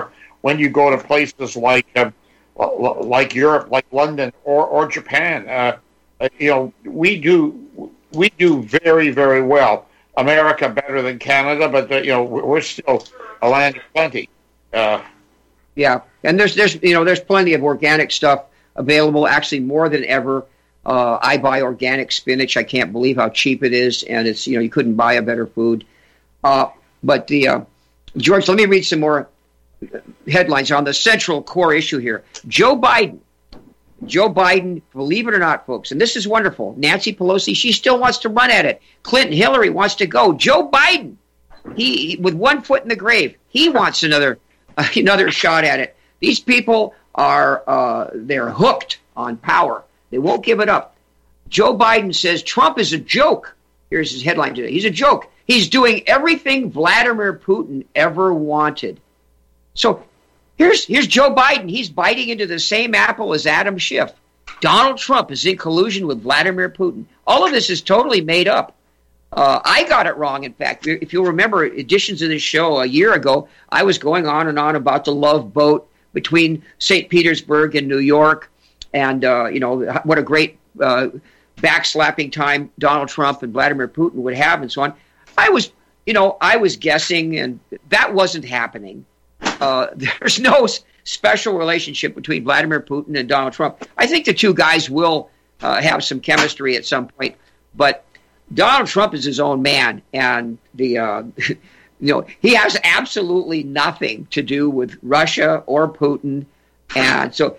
when you go to places like Europe, like London or Japan. We do very, very well. America better than Canada, but we're still a land of plenty. Yeah, and there's plenty of organic stuff available. Actually, more than ever. I buy organic spinach. I can't believe how cheap it is, and it's you couldn't buy a better food. But George, let me read some more headlines on the central core issue here. Joe Biden, believe it or not, folks, and this is wonderful. Nancy Pelosi, she still wants to run at it. Clinton, Hillary wants to go. Joe Biden, he with one foot in the grave, he wants another shot at it. These people are they're hooked on power. They won't give it up. Joe Biden says Trump is a joke. Here's his headline today. He's a joke. He's doing everything Vladimir Putin ever wanted. So here's Joe Biden. He's biting into the same apple as Adam Schiff. Donald Trump is in collusion with Vladimir Putin. All of this is totally made up. I got it wrong. In fact, if you'll remember editions of this show a year ago, I was going on and on about the love boat between St. Petersburg and New York, and what a great backslapping time Donald Trump and Vladimir Putin would have, and so on. I was guessing, and that wasn't happening. There's no special relationship between Vladimir Putin and Donald Trump. I think the two guys will have some chemistry at some point, but Donald Trump is his own man, and he has absolutely nothing to do with Russia or Putin, and so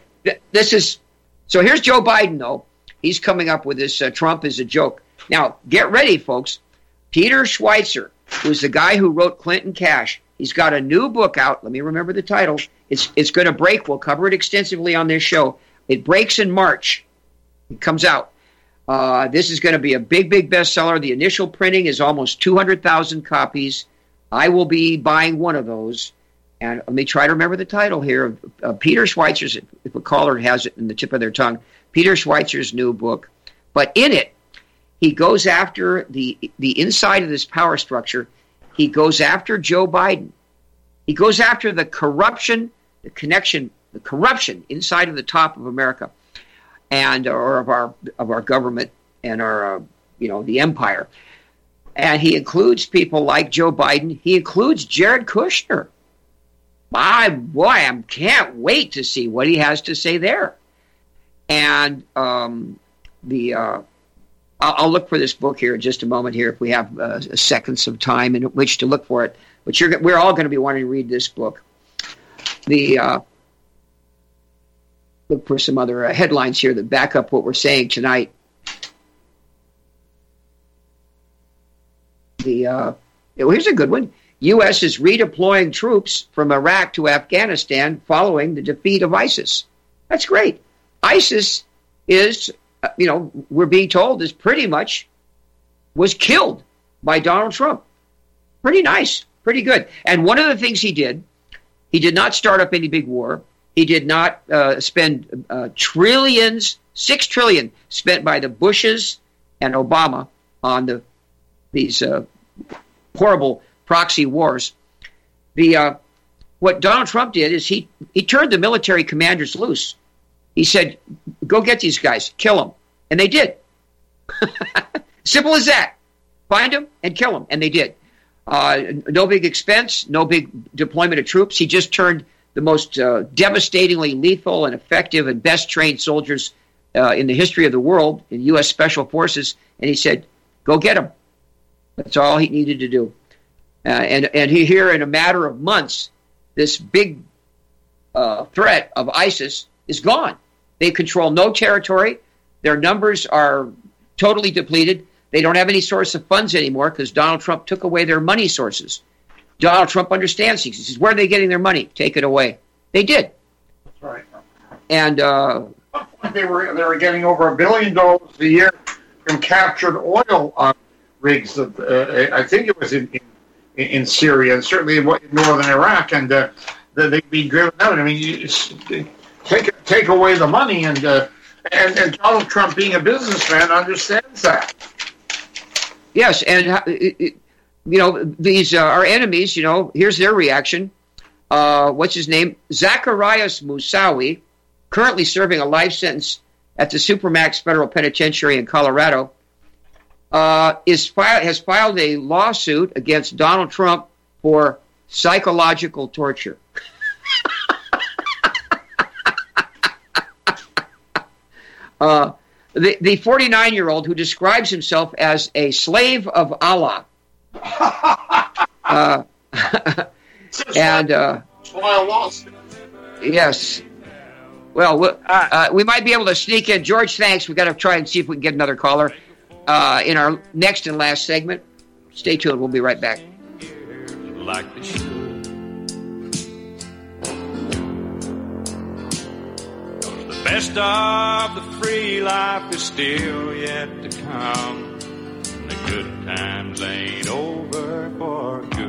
So here's Joe Biden, though. He's coming up with this Trump is a joke. Now, get ready, folks. Peter Schweizer, who's the guy who wrote Clinton Cash, he's got a new book out. Let me remember the title. It's going to break. We'll cover it extensively on this show. It breaks in March. It comes out. This is going to be a big, big bestseller. The initial printing is almost 200,000 copies. I will be buying one of those. And let me try to remember the title here. Peter Schweizer's, if a caller has it in the tip of their tongue, Peter Schweizer's new book. But in it, he goes after the inside of this power structure. He goes after Joe Biden. He goes after the corruption, the corruption inside of the top of America, or of our government and our the empire. And he includes people like Joe Biden. He includes Jared Kushner. I can't wait to see what he has to say there. And I'll look for this book here in just a moment here if we have seconds of time in which to look for it. But we're all going to be wanting to read this book. Look for some other headlines here that back up what we're saying tonight. Here's a good one. U.S. is redeploying troops from Iraq to Afghanistan following the defeat of ISIS. That's great. ISIS is, we're being told, was killed by Donald Trump. Pretty nice. Pretty good. And one of the things he did not start up any big war. He did not spend trillions, $6 trillion spent by the Bushes and Obama on these horrible proxy wars. What Donald Trump did is he turned the military commanders loose. He said, go get these guys, kill them. And they did. Simple as that. Find them and kill them. And they did. No big expense, no big deployment of troops. He just turned the most devastatingly lethal and effective and best trained soldiers in the history of the world in U.S. Special Forces. And he said, go get them. That's all he needed to do. And he here in a matter of months, this big threat of ISIS is gone. They control no territory. Their numbers are totally depleted. They don't have any source of funds anymore because Donald Trump took away their money sources. Donald Trump understands things. He says, where are they getting their money? Take it away. They did. That's right. And they were getting over $1 billion a year from captured oil rigs. I think it was in Syria and certainly in northern Iraq, and they'd be driven out. I mean, you take away the money, and Donald Trump, being a businessman, understands that. Yes, and these our enemies. Here's their reaction. what's his name? Zacharias Moussaoui, currently serving a life sentence at the Supermax Federal Penitentiary in Colorado, has filed a lawsuit against Donald Trump for psychological torture. The 49-year-old who describes himself as a slave of Allah. Yes. Well, we might be able to sneak in. George, thanks. We've got to try and see if we can get another caller in our next and last segment. Stay tuned. We'll be right back. Like they should. The best of the free life is still yet to come. The good times ain't over for good.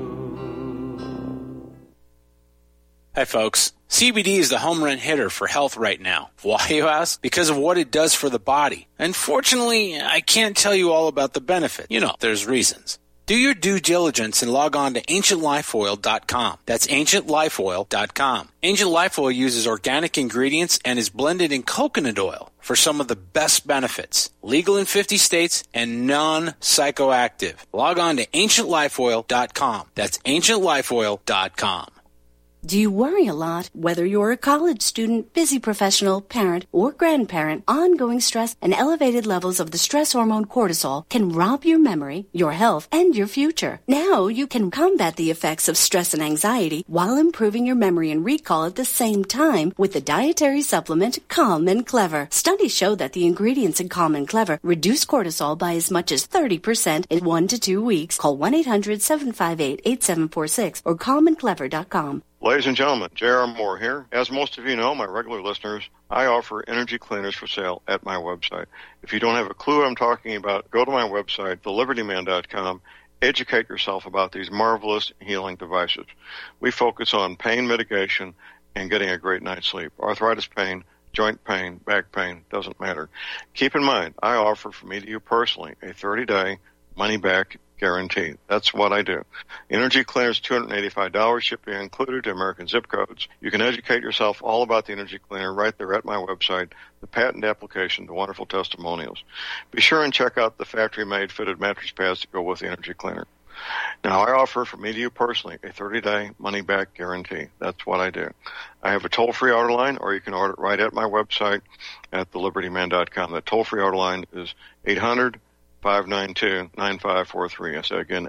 Hi, folks. CBD is the home run hitter for health right now. Why, you ask? Because of what it does for the body. Unfortunately, I can't tell you all about the benefit. You know, there's reasons. Do your due diligence and log on to AncientLifeOil.com. That's AncientLifeOil.com. Ancient Life Oil uses organic ingredients and is blended in coconut oil for some of the best benefits. Legal in 50 states and non-psychoactive. Log on to AncientLifeOil.com. That's AncientLifeOil.com. Do you worry a lot? Whether you're a college student, busy professional, parent, or grandparent, ongoing stress and elevated levels of the stress hormone cortisol can rob your memory, your health, and your future. Now you can combat the effects of stress and anxiety while improving your memory and recall at the same time with the dietary supplement Calm and Clever. Studies show that the ingredients in Calm and Clever reduce cortisol by as much as 30% in 1 to 2 weeks. Call 1-800-758-8746 or calmandclever.com. Ladies and gentlemen, J.R. Moore here. As most of you know, my regular listeners, I offer energy cleaners for sale at my website. If you don't have a clue what I'm talking about, go to my website, thelibertyman.com, educate yourself about these marvelous healing devices. We focus on pain mitigation and getting a great night's sleep. Arthritis pain, joint pain, back pain, doesn't matter. Keep in mind, I offer from me to you personally a 30-day money-back guarantee. That's what I do. Energy Cleaners, $285, shipping included to American zip codes. You can educate yourself all about the Energy Cleaner right there at my website, the patent application, the wonderful testimonials. Be sure and check out the factory-made fitted mattress pads to go with the Energy Cleaner. Now, I offer from me to you personally a 30-day money-back guarantee. That's what I do. I have a toll-free order line, or you can order it right at my website at thelibertyman.com. That toll-free order line is 800-592-9543. I say again,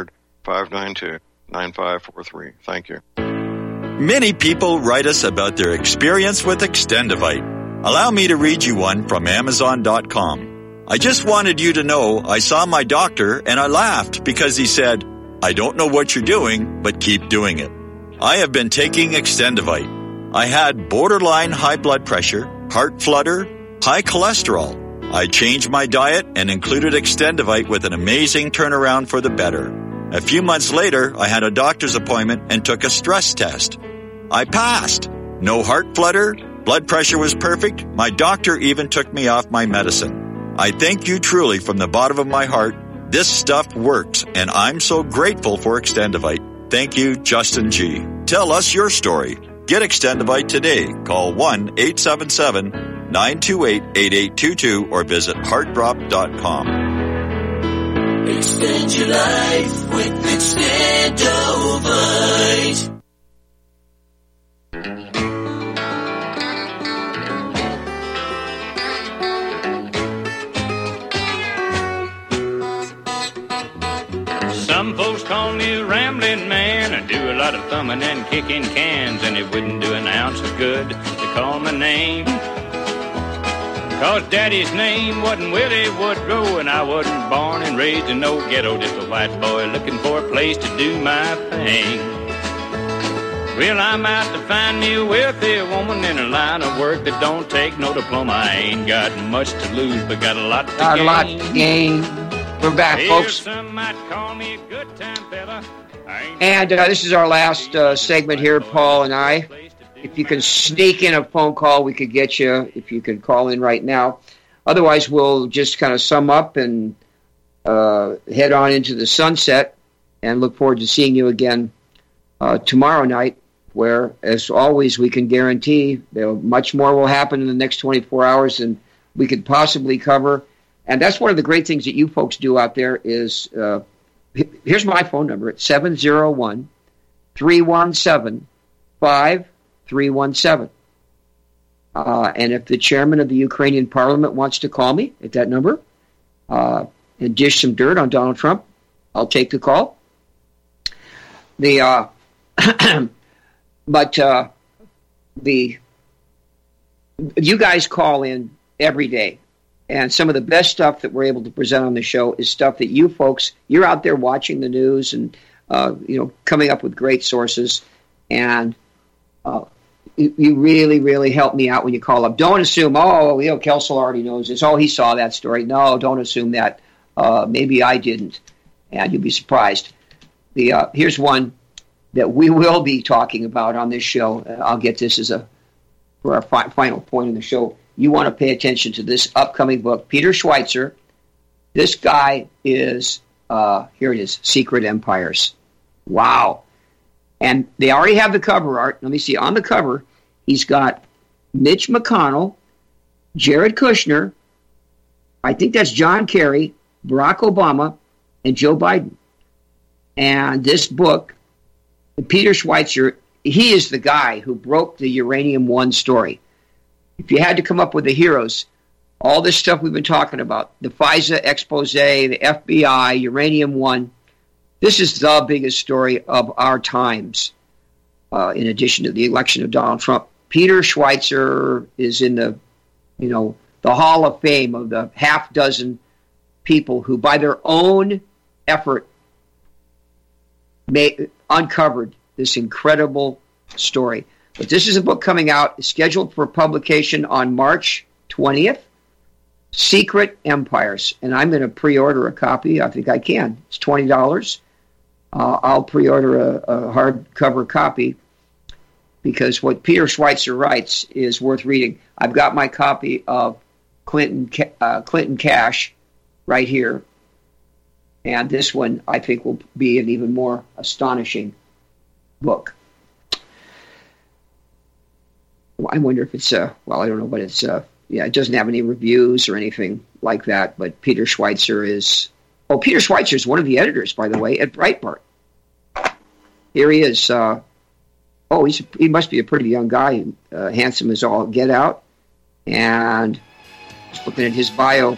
800-592-9543. Thank you. Many people write us about their experience with Extendivite. Allow me to read you one from Amazon.com. I just wanted you to know I saw my doctor and I laughed because he said, I don't know what you're doing, but keep doing it. I have been taking Extendivite. I had borderline high blood pressure, heart flutter, high cholesterol. I changed my diet and included Extendivite with an amazing turnaround for the better. A few months later, I had a doctor's appointment and took a stress test. I passed. No heart flutter. Blood pressure was perfect. My doctor even took me off my medicine. I thank you truly from the bottom of my heart. This stuff works, and I'm so grateful for Extendivite. Thank you, Justin G. Tell us your story. Get Extendivite today. Call 1-877-928-8822 or visit heartdrop.com. Extend your life with Extendovite. Some folks call me a rambling man. I do a lot of thumbing and kicking cans, and it wouldn't do an ounce of good to call my name. Cause Daddy's name wasn't Willie Woodrow, and I wasn't born and raised in no ghetto, just a white boy looking for a place to do my thing. Well, I'm out to find me a wealthy woman in a line of work that don't take no diploma. I ain't got much to lose, but got a lot to gain. Got a lot to gain. We're back, folks. Some might call me a good time fella. And this is our last segment here, Paul and I. If you can sneak in a phone call, we could get you, if you could call in right now. Otherwise, we'll just kind of sum up and head on into the sunset and look forward to seeing you again tomorrow night, where, as always, we can guarantee much more will happen in the next 24 hours than we could possibly cover. And that's one of the great things that you folks do out there is, here's my phone number. It's 701-317-5317. And if the chairman of the Ukrainian parliament wants to call me at that number and dish some dirt on Donald Trump, I'll take the call. But you guys call in every day, and some of the best stuff that we're able to present on the show is stuff that you folks, you're out there watching the news and coming up with great sources, and you really, really help me out when you call up. Don't assume, Kelsel already knows this. Oh, he saw that story. No, don't assume that. Maybe I didn't, and you'll be surprised. Here's one that we will be talking about on this show. I'll get this for our final point in the show. You want to pay attention to this upcoming book. Peter Schweizer. This guy is, here it is, Secret Empires. Wow. And they already have the cover art. Let me see. On the cover, he's got Mitch McConnell, Jared Kushner, I think that's John Kerry, Barack Obama, and Joe Biden. And this book, Peter Schweizer, he is the guy who broke the Uranium One story. If you had to come up with the heroes, all this stuff we've been talking about, the FISA expose, the FBI, Uranium One, this is the biggest story of our times, in addition to the election of Donald Trump. Peter Schweizer is in the Hall of Fame of the half dozen people who, by their own effort, uncovered this incredible story. But this is a book coming out, scheduled for publication on March 20th, Secret Empires. And I'm going to pre-order a copy. I think I can. It's $20. I'll pre-order a hardcover copy because what Peter Schweizer writes is worth reading. I've got my copy of Clinton Cash right here. And this one, I think, will be an even more astonishing book. I wonder if it's, I don't know, but it's, it doesn't have any reviews or anything like that. But Peter Schweizer is, Peter Schweizer is one of the editors, by the way, at Breitbart. Here he is. He must be a pretty young guy, handsome as all get out. And just looking at his bio.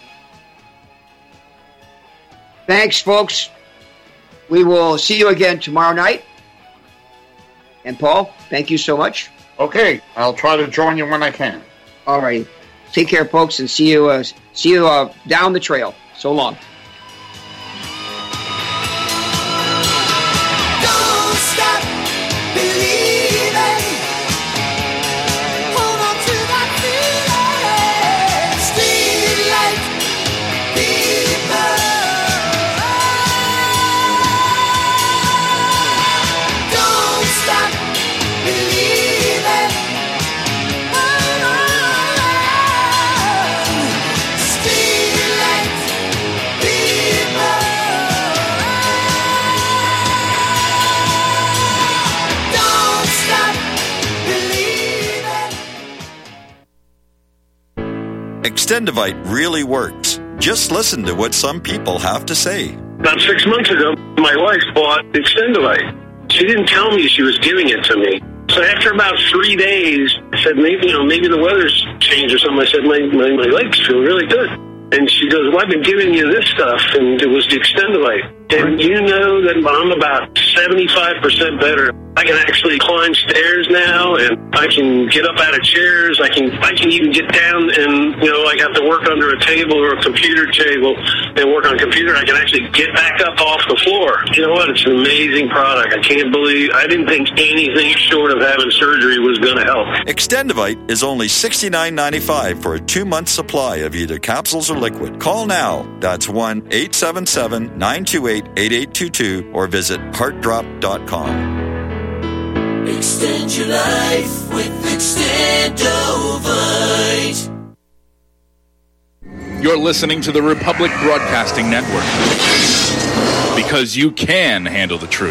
Thanks, folks. We will see you again tomorrow night. And Paul, thank you so much. Okay, I'll try to join you when I can. All right. Take care, folks, and see you down the trail. So long. Don't stop believing. Hold on to that feeling. Street light people. Don't stop believing. Street light people. Don't stop believing. Extendivite really works. Just listen to what some people have to say. About 6 months ago, my wife bought Extendivite. She didn't tell me she was giving it to me. So after about 3 days, I said, maybe the weather's changed or something. I said, my legs feel really good. And she goes, well, I've been giving you this stuff, and it was the Extendivite. And you know that I'm about 75% better. I can actually climb stairs now, and I can get up out of chairs. I can even get down and, I have to work under a table or a computer table and work on a computer. I can actually get back up off the floor. You know what? It's an amazing product. I didn't think anything short of having surgery was going to help. Extendivite is only $69.95 for a 2-month supply of either capsules or liquid. Call now. That's 1-877-928-8822 or visit heartdrop.com. Extend your life with Extendovite. You're listening to the Republic Broadcasting Network. Because you can handle the truth.